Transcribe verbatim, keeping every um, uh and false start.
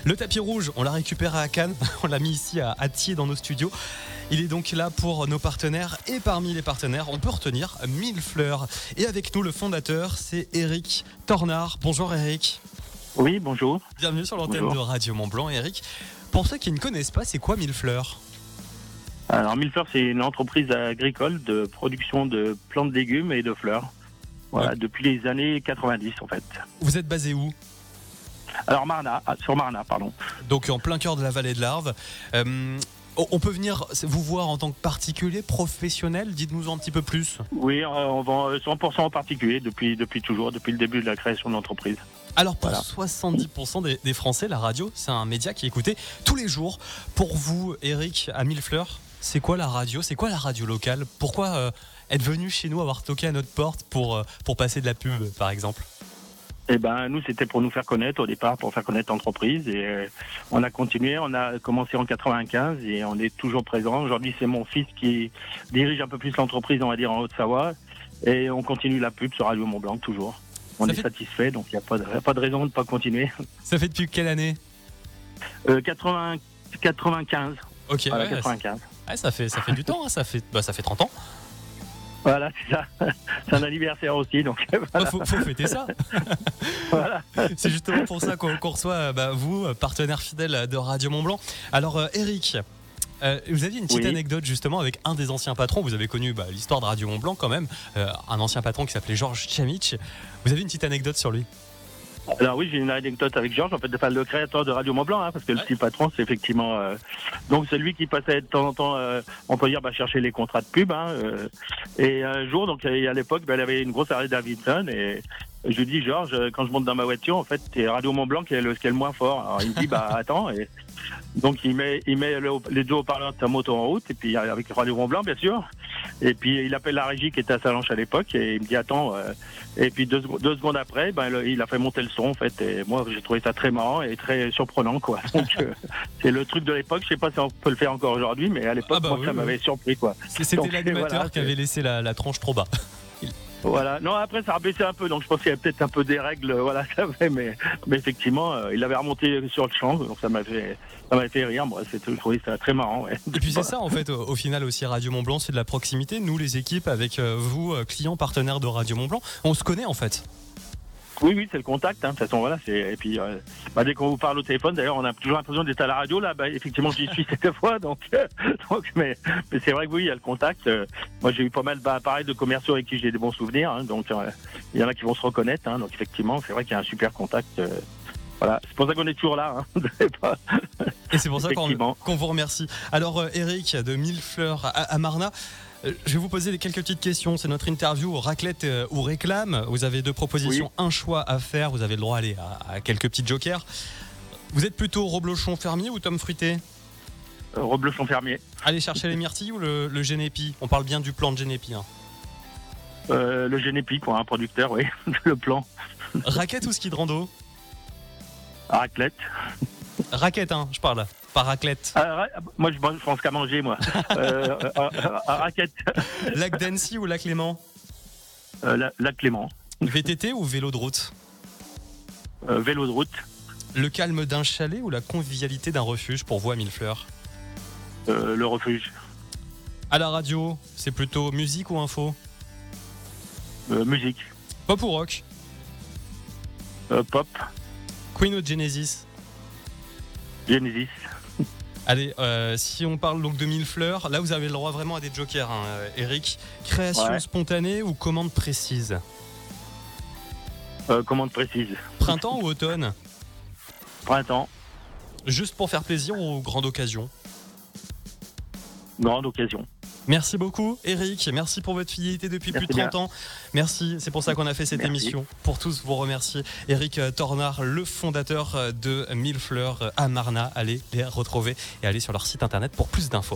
Le tapis rouge, on l'a récupéré à Cannes, on l'a mis ici à, à Thiers dans nos studios. Il est donc là pour nos partenaires et parmi les partenaires, on peut retenir Mille Fleurs. Et avec nous, le fondateur, c'est Eric Tornard. Bonjour Eric. Oui, bonjour. Bienvenue sur l'antenne Bonjour. de Radio Mont-Blanc. Eric, pour ceux qui ne connaissent pas, c'est quoi Mille Fleurs ? Alors, Mille Fleurs, c'est une entreprise agricole de production de plantes de légumes et de fleurs. Voilà, Ouais. depuis les années quatre-vingt-dix, en fait. Vous êtes basé où ? Alors, Marna, ah, sur Marna, pardon. Donc en plein cœur de la vallée de l'Arve. Euh, on peut venir vous voir en tant que particulier, professionnel. Dites-nous un petit peu plus. Oui, euh, on vend cent pour cent en particulier depuis, depuis toujours, depuis le début de la création de l'entreprise. Alors pour Voilà. soixante-dix pour cent des, des Français, la radio, c'est un média qui est écouté tous les jours. Pour vous, Eric, à Mille Fleurs, c'est quoi la radio ? C'est quoi la radio locale ? Pourquoi euh, être venu chez nous, avoir toqué à notre porte pour, euh, pour passer de la pub, par exemple ? Eh ben, nous, c'était pour nous faire connaître au départ, pour faire connaître l'entreprise. Et euh, on a continué, on a commencé en quatre-vingt-quinze et on est toujours présent. Aujourd'hui, c'est mon fils qui dirige un peu plus l'entreprise, on va dire, en Haute-Savoie. Et on continue la pub sur Radio Mont-Blanc, toujours. On Ça est fait- satisfait, donc il n'y a, pas de- y a pas de raison de ne pas continuer. Ça fait depuis quelle année ? Euh, quatre-vingts, quatre-vingt-quinze. Ok, Voilà, ouais, quatre-vingt-quinze. c'est- ouais, ça, fait, ça fait du temps, hein, ça, fait, bah, ça fait trente ans. Voilà, c'est ça. C'est un anniversaire aussi, donc Il voilà. faut, faut fêter ça. Voilà. C'est justement pour ça qu'on qu'on reçoit euh, bah, vous, euh, partenaire fidèle de Radio Mont-Blanc. Alors euh, Eric, euh, vous aviez une petite Oui. anecdote justement avec un des anciens patrons. Vous avez connu bah, l'histoire de Radio Mont-Blanc quand même, euh, un ancien patron qui s'appelait Georges Tchamich. Vous avez une petite anecdote sur lui ? Alors oui, j'ai une anecdote avec Georges, en fait, enfin, le créateur de Radio Mont-Blanc, hein, parce que le Ouais. petit patron, c'est effectivement... euh, donc c'est lui qui passait de temps en temps, euh, on peut dire, bah, chercher les contrats de pub. Hein, euh, et un jour, donc et à l'époque, bah, il avait une grosse Harley Davidson, et je lui dis, Georges, euh, quand je monte dans ma voiture, en fait, c'est Radio Mont-Blanc qui est le, qui est le moins fort. Alors il me dit, bah attends, et donc il met, il met le- les deux haut-parleurs de sa moto en route, et puis avec Radio Mont-Blanc, bien sûr. Et puis il appelle la régie qui était à Salanches à l'époque, et il me dit, attends... euh, et puis deux, secondes- deux secondes après, ben, le- il a fait monter le son en fait. Et moi, j'ai trouvé ça très marrant et très surprenant, quoi. Donc, euh, c'est le truc de l'époque. Je sais pas si on peut le faire encore aujourd'hui, mais à l'époque, Ah bah moi, oui, ça oui. m'avait surpris, quoi. C'est- C'était Donc, l'animateur voilà, qui c'est- avait laissé la, la tranche trop bas. Voilà. Non, après, ça a baissé un peu. Donc, je pense qu'il y avait peut-être un peu des règles. Voilà, ça fait. Mais, mais effectivement, euh, il avait remonté sur le champ. Donc, ça m'a fait, ça m'a fait rire. Moi, c'est, je trouvais ça très marrant. Ouais. Et puis c'est ça en fait, au, au final aussi Radio Mont-Blanc, c'est de la proximité. Nous les équipes avec euh, vous, euh, clients, partenaires de Radio Mont-Blanc, on se connaît en fait. Oui, oui, c'est le contact. Hein. De toute façon, voilà. C'est... Et puis, euh, bah, dès qu'on vous parle au téléphone, d'ailleurs, on a toujours l'impression d'être à la radio. Là, bah, effectivement, j'y suis cette fois. Donc, euh, donc mais, mais c'est vrai que oui, il y a le contact. Euh, moi, j'ai eu pas mal bah, pareil, de commerciaux avec qui j'ai des bons souvenirs. Hein. Donc, euh, il y en a qui vont se reconnaître. Hein. Donc, effectivement, c'est vrai qu'il y a un super contact. Euh, voilà. C'est pour ça qu'on est toujours là. Hein. C'est pas- Et c'est pour ça qu'on, Effectivement. qu'on vous remercie. Alors euh, Eric de Mille Fleurs à, à Marna, euh, je vais vous poser quelques petites questions. C'est notre interview raclette euh, ou réclame. Vous avez deux propositions, un choix à faire. Vous avez le droit d'aller à, à quelques petits jokers. Vous êtes plutôt reblochon fermier ou tome fruité ? Euh, Reblochon fermier. Allez chercher les myrtilles ou le, le génépi ? On parle bien du plan de génépi. Hein. Euh, le Génépi, quoi, un producteur, oui. Le plan. Raquette ou ski de rando ? Raclette. Raquette, hein, je parle. Pas raclette. Ah, ra- moi, je, je pense qu'à manger, moi. Euh, euh, euh, à raquette. Lac d'Annecy ou lac Léman ? Euh, la, la Clément. V T T ou vélo de route ? Euh, vélo de route. Le calme d'un chalet ou la convivialité d'un refuge pour vous à Mille Fleurs ? Euh, le refuge. À la radio, c'est plutôt musique ou info ? Euh, musique. Pop ou rock ? Euh, pop. Queen ou Genesis ? Genesis. Allez, euh, si on parle donc de Mille Fleurs, là vous avez le droit vraiment à des jokers, hein, euh, Eric. Création Ouais. spontanée ou commande précise ? Euh, commande précise. Printemps ou automne ? Printemps. Juste pour faire plaisir ou grande occasion ? Grande occasion. Merci beaucoup, Eric. Merci pour votre fidélité depuis Merci plus de trente ans. Merci, c'est pour ça qu'on a fait cette Merci. émission. Pour tous vous remercier. Eric Tornard, le fondateur de Mille Fleurs à Marna. Allez les retrouver et allez sur leur site internet pour plus d'infos.